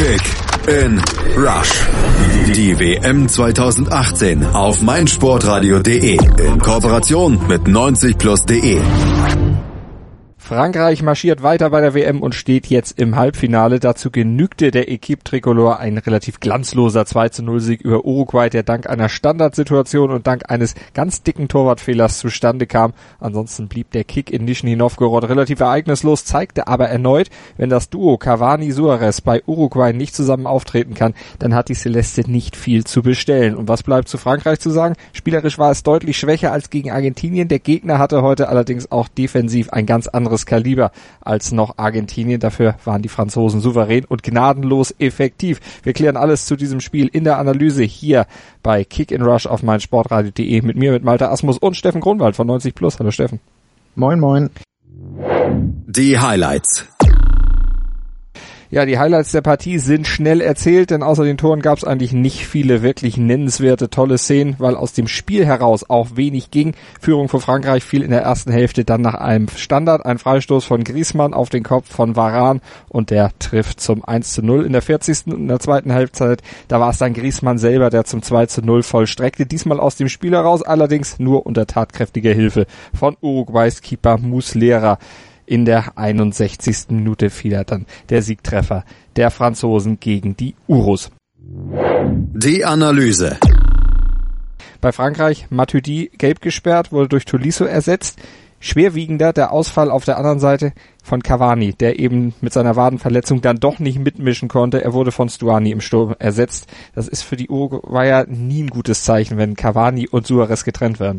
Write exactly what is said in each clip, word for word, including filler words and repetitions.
Kick in Rush. Die W M zwanzig achtzehn auf meinsportradio punkt de in Kooperation mit neunzig plus punkt de. Frankreich marschiert weiter bei der W M und steht jetzt im Halbfinale. Dazu genügte der Equipe Tricolore ein relativ glanzloser zwei zu null Sieg über Uruguay, der dank einer Standardsituation und dank eines ganz dicken Torwartfehlers zustande kam. Ansonsten blieb der Kick in Nischni Novgorod relativ ereignislos, zeigte aber erneut, wenn das Duo Cavani-Suarez bei Uruguay nicht zusammen auftreten kann, dann hat die Celeste nicht viel zu bestellen. Und was bleibt zu Frankreich zu sagen? Spielerisch war es deutlich schwächer als gegen Argentinien. Der Gegner hatte heute allerdings auch defensiv ein ganz anderes Kaliber als noch Argentinien. Dafür waren die Franzosen souverän und gnadenlos effektiv. Wir klären alles zu diesem Spiel in der Analyse hier bei Kick in Rush auf meinsportradio punkt de mit mir, mit Malte Asmus und Steffen Grunwald von neunzig plus. Hallo Steffen. Moin, moin. Die Highlights. Ja, die Highlights der Partie sind schnell erzählt, denn außer den Toren gab es eigentlich nicht viele wirklich nennenswerte, tolle Szenen, weil aus dem Spiel heraus auch wenig ging. Führung für Frankreich fiel in der ersten Hälfte dann nach einem Standard, ein Freistoß von Griezmann auf den Kopf von Varane und der trifft zum eins zu null in der vierzigsten und in der zweiten Halbzeit. Da war es dann Griezmann selber, der zum zwei zu null vollstreckte, diesmal aus dem Spiel heraus, allerdings nur unter tatkräftiger Hilfe von Uruguays Keeper Muslera. In der einundsechzigsten Minute fiel er dann der Siegtreffer der Franzosen gegen die Urus. Die Analyse. Bei Frankreich Matuidi gelb gesperrt, wurde durch Tolisso ersetzt. Schwerwiegender der Ausfall auf der anderen Seite von Cavani, der eben mit seiner Wadenverletzung dann doch nicht mitmischen konnte. Er wurde von Stuani im Sturm ersetzt. Das ist für die Uruguayer nie ein gutes Zeichen, wenn Cavani und Suarez getrennt werden.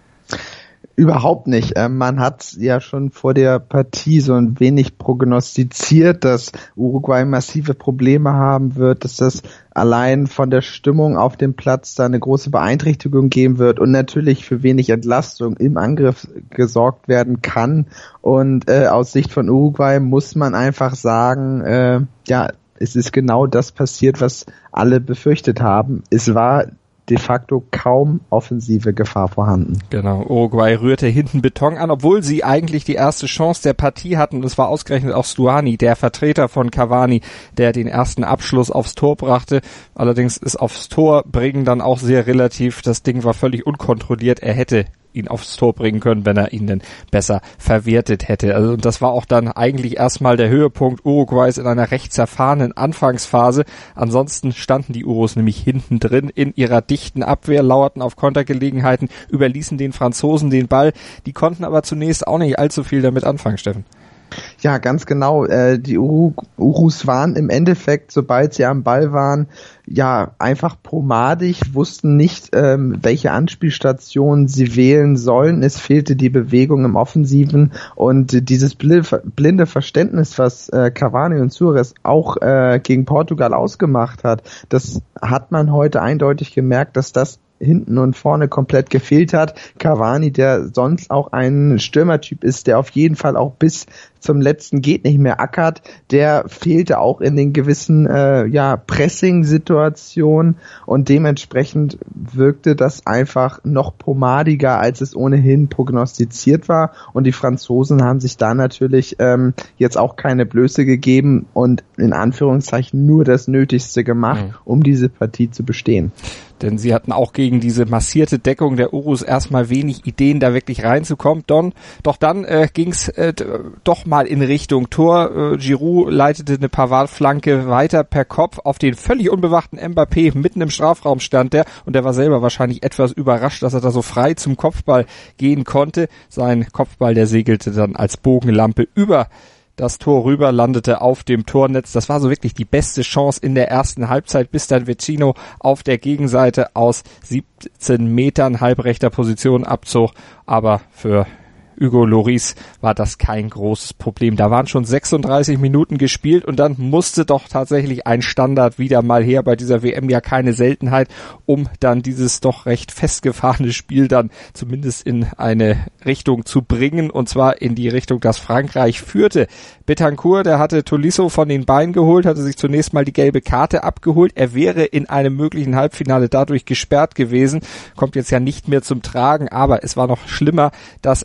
Überhaupt nicht. Man hat ja schon vor der Partie so ein wenig prognostiziert, dass Uruguay massive Probleme haben wird, dass das allein von der Stimmung auf dem Platz da eine große Beeinträchtigung geben wird und natürlich für wenig Entlastung im Angriff gesorgt werden kann. Und äh, aus Sicht von Uruguay muss man einfach sagen, äh, ja, es ist genau das passiert, was alle befürchtet haben. Es war de facto kaum offensive Gefahr vorhanden. Genau, Uruguay rührte hinten Beton an, obwohl sie eigentlich die erste Chance der Partie hatten. Es war ausgerechnet auch Stuani, der Vertreter von Cavani, der den ersten Abschluss aufs Tor brachte. Allerdings ist aufs Tor bringen dann auch sehr relativ. Das Ding war völlig unkontrolliert. Er hätte ihn aufs Tor bringen können, wenn er ihn denn besser verwertet hätte. Also das war auch dann eigentlich erstmal der Höhepunkt Uruguays in einer recht zerfahrenen Anfangsphase. Ansonsten standen die Urus nämlich hinten drin in ihrer dichten Abwehr, lauerten auf Kontergelegenheiten, überließen den Franzosen den Ball. Die konnten aber zunächst auch nicht allzu viel damit anfangen, Steffen. Ja, ganz genau. Äh, die Uru- Urus waren im Endeffekt, sobald sie am Ball waren, ja, einfach pomadig, wussten nicht, ähm, welche Anspielstation sie wählen sollen. Es fehlte die Bewegung im Offensiven und äh, dieses blinde, blinde Verständnis, was äh, Cavani und Suarez auch äh, gegen Portugal ausgemacht hat, das hat man heute eindeutig gemerkt, dass das hinten und vorne komplett gefehlt hat. Cavani, der sonst auch ein Stürmertyp ist, der auf jeden Fall auch bis zum letzten geht nicht mehr ackert, der fehlte auch in den gewissen äh, ja Pressing-Situationen und dementsprechend wirkte das einfach noch pomadiger, als es ohnehin prognostiziert war und die Franzosen haben sich da natürlich ähm, jetzt auch keine Blöße gegeben und in Anführungszeichen nur das Nötigste gemacht, mhm. um diese Partie zu bestehen. Denn sie hatten auch gegen diese massierte Deckung der Urus erstmal wenig Ideen, da wirklich reinzukommen. Don, doch dann äh, ging es äh, doch mal in Richtung Tor. Äh, Giroud leitete eine Pavard-Flanke weiter per Kopf auf den völlig unbewachten Mbappé. Mitten im Strafraum stand der und der war selber wahrscheinlich etwas überrascht, dass er da so frei zum Kopfball gehen konnte. Sein Kopfball, der segelte dann als Bogenlampe über das Tor rüber, landete auf dem Tornetz. Das war so wirklich die beste Chance in der ersten Halbzeit, bis dann Vecino auf der Gegenseite aus siebzehn Metern halbrechter Position abzog. Aber für Hugo Lloris war das kein großes Problem. Da waren schon sechsunddreißig Minuten gespielt und dann musste doch tatsächlich ein Standard wieder mal her. Bei dieser W M ja keine Seltenheit, um dann dieses doch recht festgefahrene Spiel dann zumindest in eine Richtung zu bringen, und zwar in die Richtung, dass Frankreich führte. Bentancur, der hatte Tolisso von den Beinen geholt, hatte sich zunächst mal die gelbe Karte abgeholt. Er wäre in einem möglichen Halbfinale dadurch gesperrt gewesen, kommt jetzt ja nicht mehr zum Tragen, aber es war noch schlimmer, dass er eben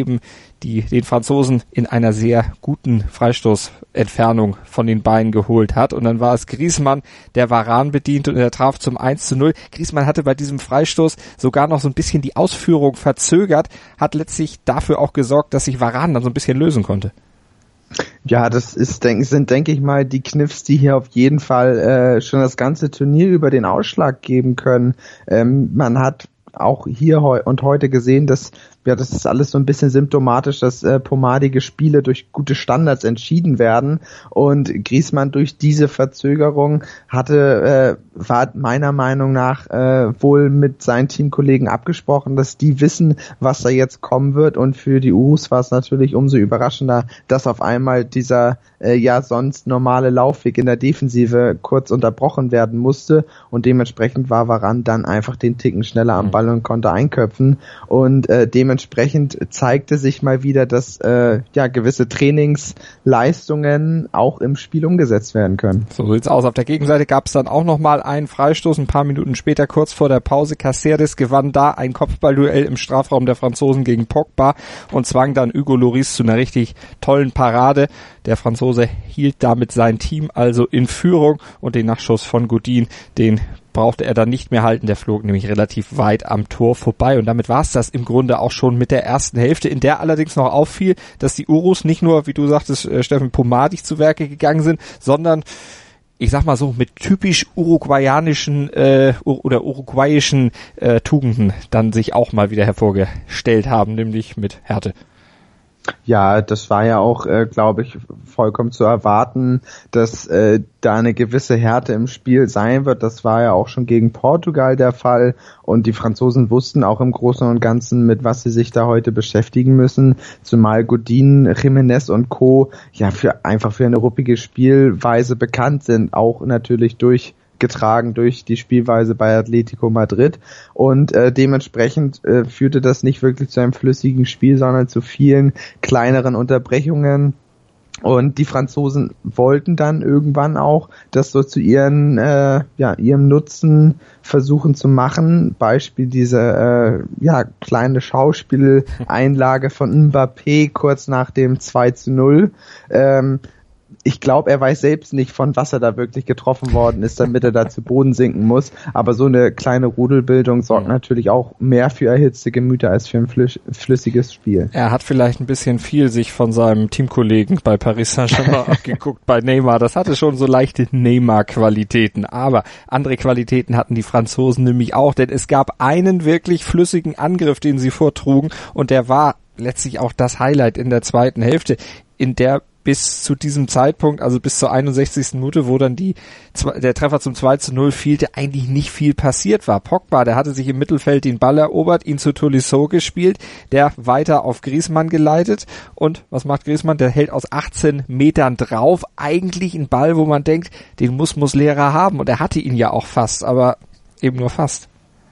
eben die den Franzosen in einer sehr guten Freistoßentfernung von den Beinen geholt hat. Und dann war es Griezmann, der Varane bedient und er traf zum eins zu null. Griezmann hatte bei diesem Freistoß sogar noch so ein bisschen die Ausführung verzögert, hat letztlich dafür auch gesorgt, dass sich Varane dann so ein bisschen lösen konnte. Ja, das ist, denk, sind, denke ich mal, die Kniffs, die hier auf jeden Fall äh, schon das ganze Turnier über den Ausschlag geben können. Ähm, man hat auch hier heu- und heute gesehen, dass ja, das ist alles so ein bisschen symptomatisch, dass äh, pomadige Spiele durch gute Standards entschieden werden und Griezmann durch diese Verzögerung hatte, äh, war meiner Meinung nach äh, wohl mit seinen Teamkollegen abgesprochen, dass die wissen, was da jetzt kommen wird, und für die Urus war es natürlich umso überraschender, dass auf einmal dieser äh, ja sonst normale Laufweg in der Defensive kurz unterbrochen werden musste und dementsprechend war Varane dann einfach den Ticken schneller am Ball und konnte einköpfen und äh, dementsprechend Entsprechend zeigte sich mal wieder, dass äh, ja gewisse Trainingsleistungen auch im Spiel umgesetzt werden können. So sieht's aus. Auf der Gegenseite gab es dann auch nochmal einen Freistoß. Ein paar Minuten später, kurz vor der Pause, Caceres gewann da ein Kopfballduell im Strafraum der Franzosen gegen Pogba und zwang dann Hugo Lloris zu einer richtig tollen Parade. Der Franzose hielt damit sein Team also in Führung und den Nachschuss von Godin, den brauchte er dann nicht mehr halten, der flog nämlich relativ weit am Tor vorbei und damit war es das im Grunde auch schon mit der ersten Hälfte, in der allerdings noch auffiel, dass die Urus nicht nur, wie du sagtest, äh, Steffen, pomadig zu Werke gegangen sind, sondern ich sag mal so, mit typisch uruguayanischen äh, oder uruguayischen äh, Tugenden dann sich auch mal wieder hervorgestellt haben, nämlich mit Härte. Ja, das war ja auch, äh, glaube ich, vollkommen zu erwarten, dass äh, da eine gewisse Härte im Spiel sein wird. Das war ja auch schon gegen Portugal der Fall und die Franzosen wussten auch im Großen und Ganzen, mit was sie sich da heute beschäftigen müssen, zumal Godin, Jiménez und Co. ja für einfach für eine ruppige Spielweise bekannt sind, auch natürlich durch getragen durch die Spielweise bei Atletico Madrid und äh, dementsprechend äh, führte das nicht wirklich zu einem flüssigen Spiel, sondern zu vielen kleineren Unterbrechungen und die Franzosen wollten dann irgendwann auch das so zu ihren äh, ja ihrem Nutzen versuchen zu machen. Beispiel diese äh, ja kleine Schauspieleinlage von Mbappé kurz nach dem zwei zu null. Ähm, Ich glaube, er weiß selbst nicht, von was er da wirklich getroffen worden ist, damit er da zu Boden sinken muss. Aber so eine kleine Rudelbildung sorgt natürlich auch mehr für erhitzte Gemüter als für ein flüss- flüssiges Spiel. Er hat vielleicht ein bisschen viel sich von seinem Teamkollegen bei Paris Saint-Germain abgeguckt bei Neymar. Das hatte schon so leichte Neymar-Qualitäten. Aber andere Qualitäten hatten die Franzosen nämlich auch, denn es gab einen wirklich flüssigen Angriff, den sie vortrugen. Und der war letztlich auch das Highlight in der zweiten Hälfte, in der bis zu diesem Zeitpunkt, also bis zur einundsechzigsten Minute, wo dann die der Treffer zum zwei zu null fehlte, eigentlich nicht viel passiert war. Pogba, der hatte sich im Mittelfeld den Ball erobert, ihn zu Tolisso gespielt, der weiter auf Griezmann geleitet und was macht Griezmann? Der hält aus achtzehn Metern drauf, eigentlich ein Ball, wo man denkt, den muss Muslera haben und er hatte ihn ja auch fast, aber eben nur fast.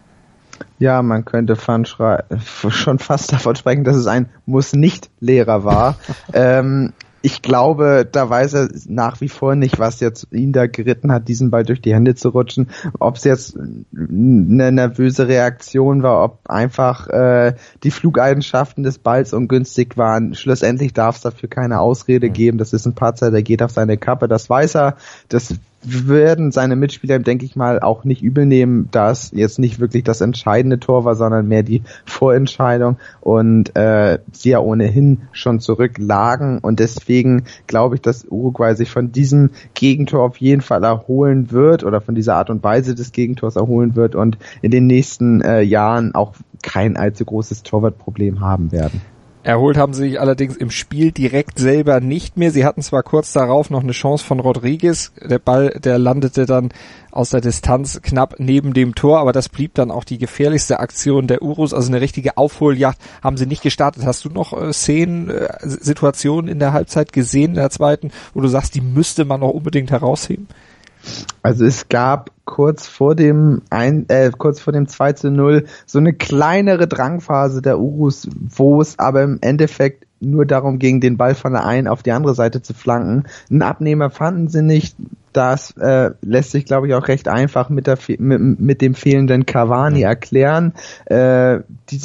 Ja, man könnte schon fast davon sprechen, dass es ein Muss-nicht-Lehrer war. ähm, Ich glaube, da weiß er nach wie vor nicht, was jetzt ihn da geritten hat, diesen Ball durch die Hände zu rutschen. Ob es jetzt eine nervöse Reaktion war, ob einfach äh, die Flugeigenschaften des Balls ungünstig waren. Schlussendlich darf es dafür keine Ausrede geben. Das ist ein Patzer, der geht auf seine Kappe. Das weiß er. Das werden seine Mitspieler, denke ich mal, auch nicht übel nehmen, da es jetzt nicht wirklich das entscheidende Tor war, sondern mehr die Vorentscheidung und äh, sie ja ohnehin schon zurücklagen und deswegen glaube ich, dass Uruguay sich von diesem Gegentor auf jeden Fall erholen wird oder von dieser Art und Weise des Gegentors erholen wird und in den nächsten äh, Jahren auch kein allzu großes Torwartproblem haben werden. Erholt haben sie sich allerdings im Spiel direkt selber nicht mehr. Sie hatten zwar kurz darauf noch eine Chance von Rodriguez. Der Ball, der landete dann aus der Distanz knapp neben dem Tor, aber das blieb dann auch die gefährlichste Aktion der Urus. Also eine richtige Aufholjagd haben sie nicht gestartet. Hast du noch äh, Szenen, äh, Situationen in der Halbzeit gesehen, in der zweiten, wo du sagst, die müsste man noch unbedingt herausheben? Also es gab kurz vor dem ein, äh, kurz vor dem zwei zu null so eine kleinere Drangphase der Urus, wo es aber im Endeffekt nur darum ging, den Ball von der einen auf die andere Seite zu flanken. Einen Abnehmer fanden sie nicht. Das äh, lässt sich, glaube ich, auch recht einfach mit, der, mit, mit dem fehlenden Cavani erklären. Äh, diese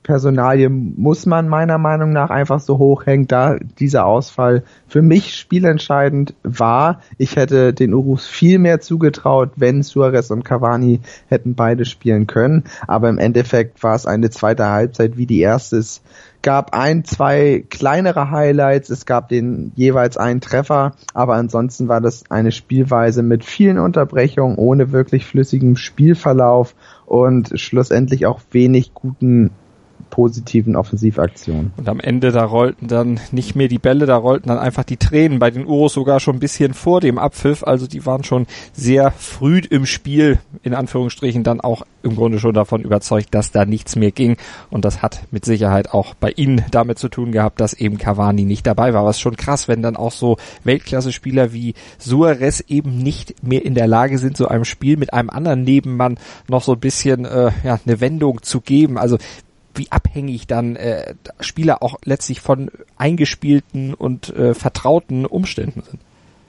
Personalie muss man meiner Meinung nach einfach so hochhängen, da dieser Ausfall für mich spielentscheidend war. Ich hätte den Urus viel mehr zugetraut, wenn Suarez und Cavani hätten beide spielen können, aber im Endeffekt war es eine zweite Halbzeit wie die erste. Es gab ein, zwei kleinere Highlights, es gab den jeweils einen Treffer, aber ansonsten war das eine Spielweise mit vielen Unterbrechungen, ohne wirklich flüssigem Spielverlauf und schlussendlich auch wenig guten positiven Offensivaktionen. Und am Ende, da rollten dann nicht mehr die Bälle, da rollten dann einfach die Tränen, bei den Urus sogar schon ein bisschen vor dem Abpfiff, also die waren schon sehr früh im Spiel, in Anführungsstrichen, dann auch im Grunde schon davon überzeugt, dass da nichts mehr ging, und das hat mit Sicherheit auch bei ihnen damit zu tun gehabt, dass eben Cavani nicht dabei war. Aber es ist schon krass, wenn dann auch so Weltklasse-Spieler wie Suarez eben nicht mehr in der Lage sind, so einem Spiel mit einem anderen Nebenmann noch so ein bisschen äh, ja, eine Wendung zu geben. Also wie abhängig dann äh, Spieler auch letztlich von eingespielten und äh, vertrauten Umständen sind.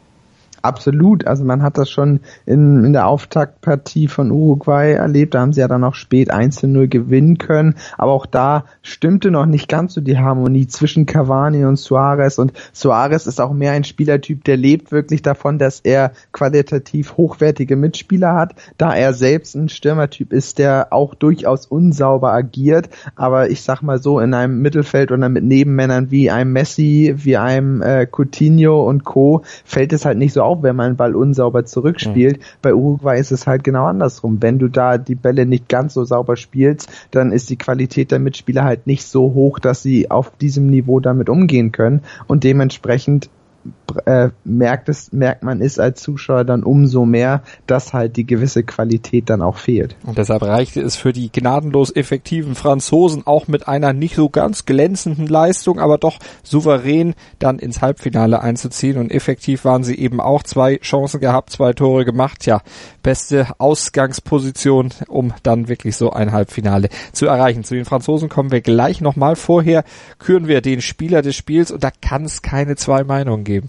Absolut, also man hat das schon in, in der Auftaktpartie von Uruguay erlebt, da haben sie ja dann auch spät eins zu null gewinnen können, aber auch da stimmte noch nicht ganz so die Harmonie zwischen Cavani und Suarez, und Suarez ist auch mehr ein Spielertyp, der lebt wirklich davon, dass er qualitativ hochwertige Mitspieler hat, da er selbst ein Stürmertyp ist, der auch durchaus unsauber agiert, aber ich sag mal so, in einem Mittelfeld oder mit Nebenmännern wie einem Messi, wie einem äh, Coutinho und Co. fällt es halt nicht so auf, wenn man einen Ball unsauber zurückspielt. Mhm. Bei Uruguay ist es halt genau andersrum. Wenn du da die Bälle nicht ganz so sauber spielst, dann ist die Qualität der Mitspieler halt nicht so hoch, dass sie auf diesem Niveau damit umgehen können, und dementsprechend äh, merkt es, merkt man es als Zuschauer dann umso mehr, dass halt die gewisse Qualität dann auch fehlt. Und deshalb reichte es für die gnadenlos effektiven Franzosen auch mit einer nicht so ganz glänzenden Leistung, aber doch souverän dann ins Halbfinale einzuziehen, und effektiv waren sie eben auch, zwei Chancen gehabt, zwei Tore gemacht, ja, beste Ausgangsposition, um dann wirklich so ein Halbfinale zu erreichen. Zu den Franzosen kommen wir gleich nochmal. Vorher küren wir den Spieler des Spiels, und da kann es keine zwei Meinungen geben.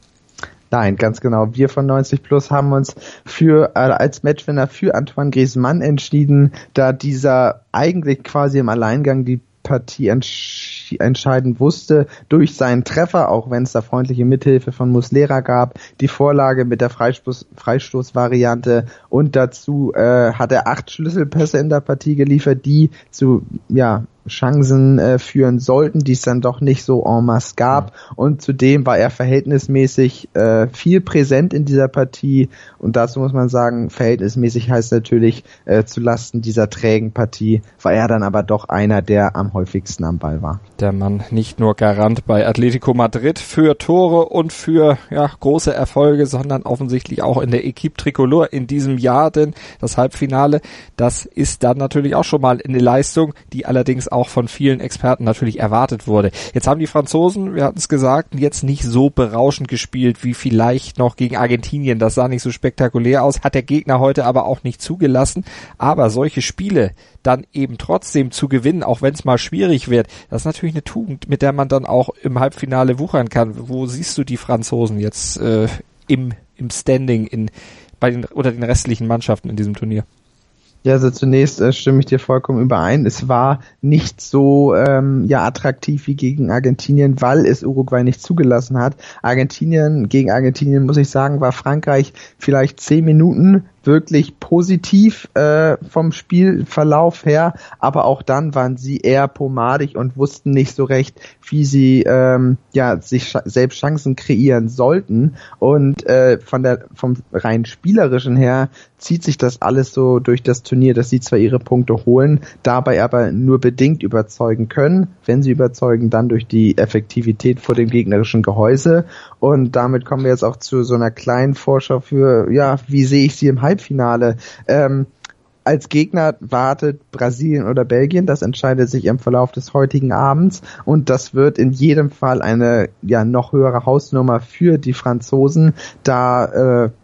Nein, ganz genau. Wir von neunzig Plus haben uns für äh, als Matchwinner für Antoine Griezmann entschieden, da dieser eigentlich quasi im Alleingang die Partie entsch- entscheiden wusste durch seinen Treffer, auch wenn es da freundliche Mithilfe von Muslera gab, die Vorlage mit der Freistoß- Freistoßvariante, und dazu äh, hat er acht Schlüsselpässe in der Partie geliefert, die zu ja Chancen äh, führen sollten, die es dann doch nicht so en masse gab, und zudem war er verhältnismäßig äh, viel präsent in dieser Partie, und dazu muss man sagen, verhältnismäßig heißt natürlich äh, zu Lasten dieser trägen Partie, war er dann aber doch einer, der am häufigsten am Ball war. Der Mann nicht nur Garant bei Atletico Madrid für Tore und für ja große Erfolge, sondern offensichtlich auch in der Equipe Tricolore in diesem Jahr, denn das Halbfinale, das ist dann natürlich auch schon mal eine Leistung, die allerdings auch auch von vielen Experten natürlich erwartet wurde. Jetzt haben die Franzosen, wir hatten es gesagt, jetzt nicht so berauschend gespielt wie vielleicht noch gegen Argentinien. Das sah nicht so spektakulär aus, hat der Gegner heute aber auch nicht zugelassen. Aber solche Spiele dann eben trotzdem zu gewinnen, auch wenn es mal schwierig wird, das ist natürlich eine Tugend, mit der man dann auch im Halbfinale wuchern kann. Wo siehst du die Franzosen jetzt äh, im, im Standing in, bei den, oder den restlichen Mannschaften in diesem Turnier? Ja, also zunächst äh, stimme ich dir vollkommen überein. Es war nicht so ähm, ja attraktiv wie gegen Argentinien, weil es Uruguay nicht zugelassen hat. Argentinien gegen Argentinien, muss ich sagen, war Frankreich vielleicht zehn Minuten wirklich positiv äh, vom Spielverlauf her, aber auch dann waren sie eher pomadig und wussten nicht so recht, wie sie ähm, ja sich sch- selbst Chancen kreieren sollten, und äh, von der vom rein spielerischen her zieht sich das alles so durch das Turnier, dass sie zwar ihre Punkte holen, dabei aber nur bedingt überzeugen können. Wenn sie überzeugen, dann durch die Effektivität vor dem gegnerischen Gehäuse, und damit kommen wir jetzt auch zu so einer kleinen Vorschau für, ja, wie sehe ich sie im Halbfinale. Ähm, als Gegner wartet Brasilien oder Belgien, das entscheidet sich im Verlauf des heutigen Abends, und das wird in jedem Fall eine ja noch höhere Hausnummer für die Franzosen, da äh,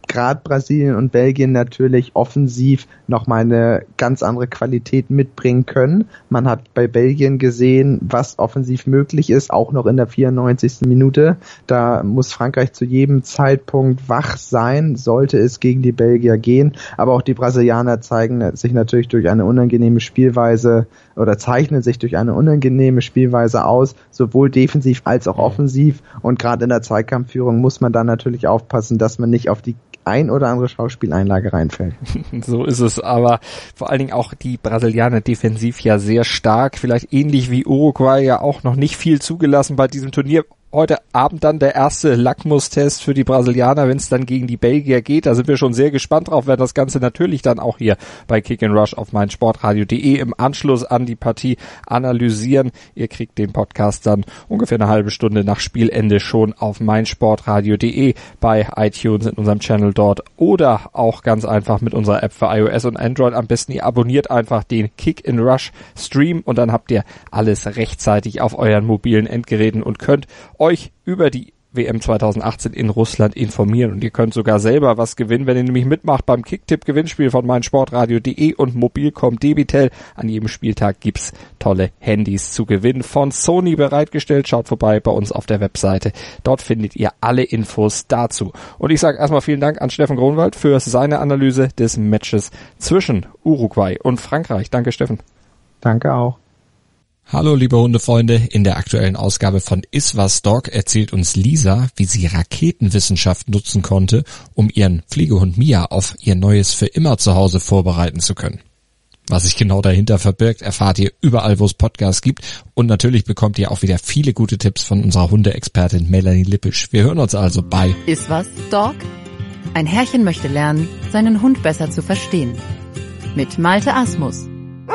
gerade Brasilien und Belgien natürlich offensiv nochmal eine ganz andere Qualität mitbringen können. Man hat bei Belgien gesehen, was offensiv möglich ist, auch noch in der vierundneunzigsten Minute. Da muss Frankreich zu jedem Zeitpunkt wach sein, sollte es gegen die Belgier gehen. Aber auch die Brasilianer zeigen sich natürlich durch eine unangenehme Spielweise oder zeichnen sich durch eine unangenehme Spielweise aus, sowohl defensiv als auch offensiv. Und gerade in der Zweikampfführung muss man dann natürlich aufpassen, dass man nicht auf die ein oder andere Schauspieleinlage reinfällt. So ist es, aber vor allen Dingen auch die Brasilianer defensiv ja sehr stark, vielleicht ähnlich wie Uruguay ja auch noch nicht viel zugelassen bei diesem Turnier. Heute Abend dann der erste Lackmustest für die Brasilianer, wenn es dann gegen die Belgier geht. Da sind wir schon sehr gespannt drauf, werden das Ganze natürlich dann auch hier bei Kick and Rush auf meinsportradio punkt de im Anschluss an die Partie analysieren. Ihr kriegt den Podcast dann ungefähr eine halbe Stunde nach Spielende schon auf meinsportradio punkt de, bei iTunes in unserem Channel dort oder auch ganz einfach mit unserer App für iOS und Android. Am besten ihr abonniert einfach den Kick and Rush Stream und dann habt ihr alles rechtzeitig auf euren mobilen Endgeräten und könnt euch über die W M zweitausendachtzehn in Russland informieren und ihr könnt sogar selber was gewinnen, wenn ihr nämlich mitmacht beim Kicktipp-Gewinnspiel von meinsportradio punkt de und Mobilcom Debitel. An jedem Spieltag gibt's tolle Handys zu gewinnen, von Sony bereitgestellt. Schaut vorbei bei uns auf der Webseite. Dort findet ihr alle Infos dazu. Und ich sage erstmal vielen Dank an Steffen Gronwald für seine Analyse des Matches zwischen Uruguay und Frankreich. Danke, Steffen. Danke auch. Hallo liebe Hundefreunde, in der aktuellen Ausgabe von Iswas Dog erzählt uns Lisa, wie sie Raketenwissenschaft nutzen konnte, um ihren Pflegehund Mia auf ihr neues für immer Zuhause vorbereiten zu können. Was sich genau dahinter verbirgt, erfahrt ihr überall, wo es Podcasts gibt und natürlich bekommt ihr auch wieder viele gute Tipps von unserer Hundeexpertin Melanie Lippisch. Wir hören uns also bei Iswas Dog? Ein Herrchen möchte lernen, seinen Hund besser zu verstehen. Mit Malte Asmus.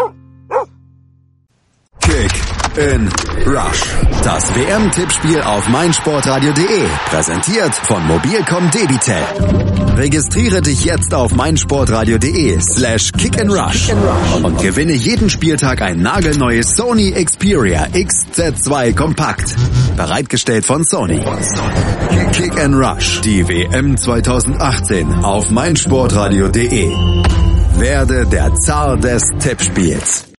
Kick in Rush. Das W M-Tippspiel auf meinsportradio punkt de. Präsentiert von Mobilcom Debitel. Registriere dich jetzt auf meinsportradio punkt de slash kick and rush und gewinne jeden Spieltag ein nagelneues Sony Xperia X Z zwei Kompakt. Bereitgestellt von Sony. Kick and Rush. Die W M zweitausendachtzehn auf meinsportradio punkt de. Werde der Zar des Tippspiels.